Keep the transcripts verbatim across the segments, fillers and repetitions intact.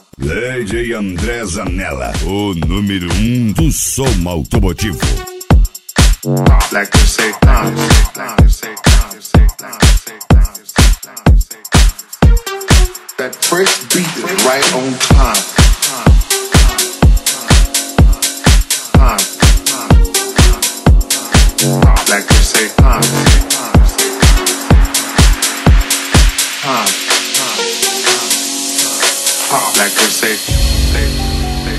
D J André Zanella, o número um do som automotivo. Like they say, uh, like they say, uh, that first beat is right on time. Uh, like they say, uh, uh, uh, like they say, they, they,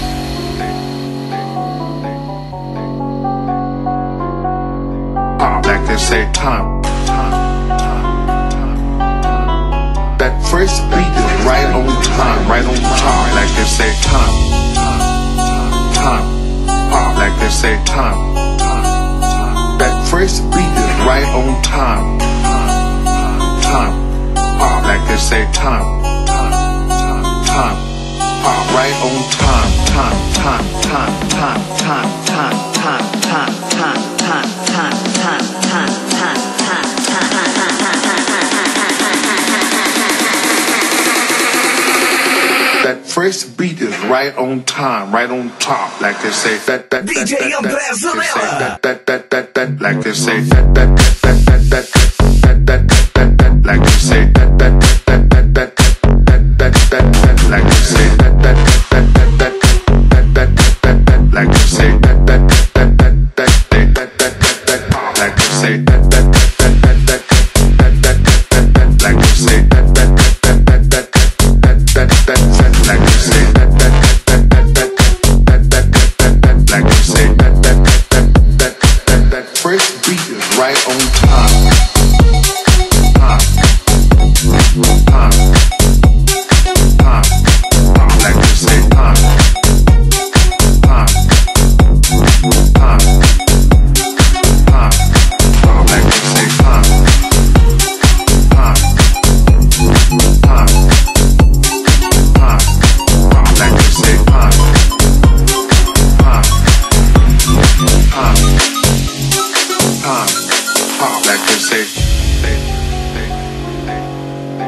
like they say, time, time, time, time. That first beat is right on time, right on time. Like they say, time, time, time, time. Like they say, time, time, time. That first beat is right on time, time, time, time. Like they say, time, time, time, time. Right on time, time, time, time, time, time, time, time, time, time, time, time, time, time, time, time, that first beat is right on time, right on top, like they say. That that that that that that that that that like they say. That that that that that that that that that like they say. That that that that that that that that like they say. That that that that that that that that like they say. That that that that that that that that like they say. That that that that that that that like they say. That that that that that that that like they say. That that that that that that like they say. That that that that that first beat is right on time. Time, time, time, time, like they say. Time, time, time, time, time, like they say. Time, time, time, time, time, like they say. Time, time, time, time, time, like they say. They, they, they, they,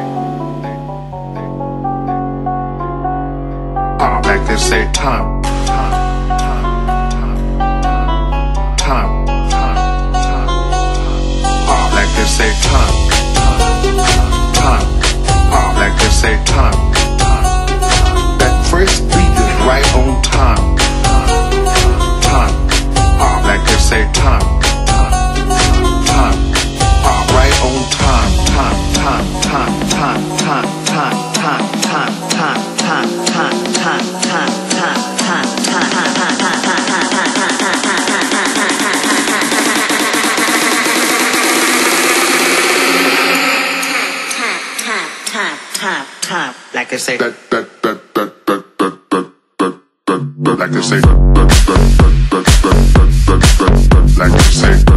they. Like they say, time, time, time, time, time, time, time, time. Like they say, time, time, time. Like they say, time, time. That first beat is right on time, time. Like they say, time, time, right on time, time, time, time, time, time, time, time, time, time, time, time, time, time, time, time, time, time, like they say. That that that that that that that that that like they say. Like they say.